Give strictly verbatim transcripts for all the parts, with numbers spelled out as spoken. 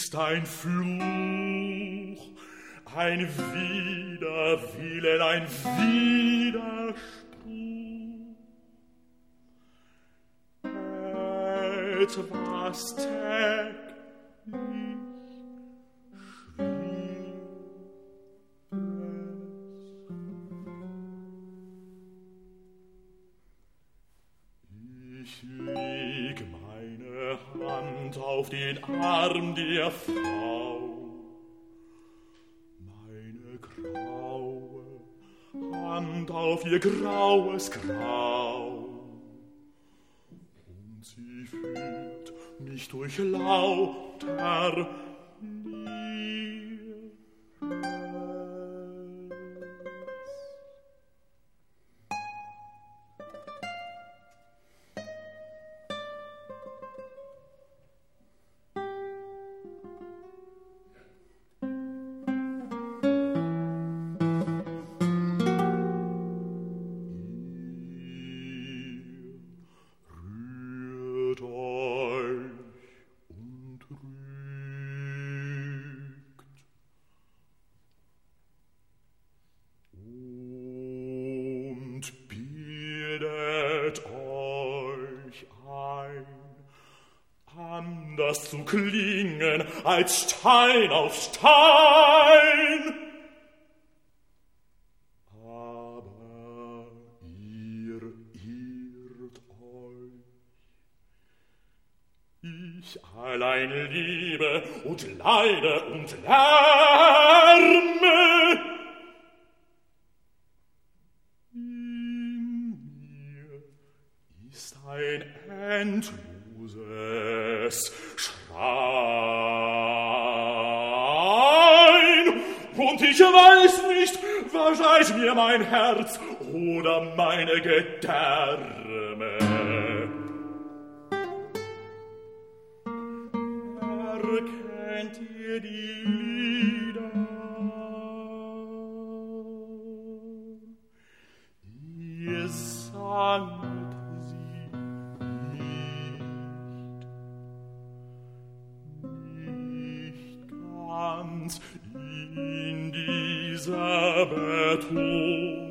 ist ein Fluch, ein Widerwillen, ein Widerspruch. Etwas täglich Ich leg meine Hand auf den Arm der Frau, meine graue Hand auf ihr graues Grau, und sie führt mich durch lauter anders zu klingen als Stein auf Stein. Aber ihr irrt euch. Ich allein liebe und leide und lärme. In mir ist ein endloses Schrein, und ich weiß nicht, verscheiß mir mein Herz oder meine Gedärme. Erkennt ihr die Lieder? Ihr sanget sie nicht, nicht ganz in dieser Betonung.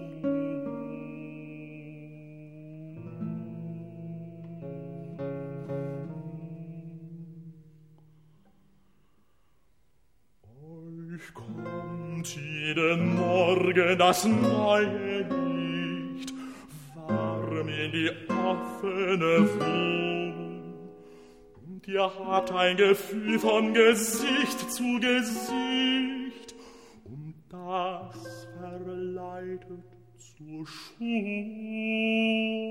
Euch kommt jeden Morgen das neue Licht warm in die offene Wohnung, und ihr habt ein Gefühl von Gesicht zu Gesicht, und das verleitet zur Schuld.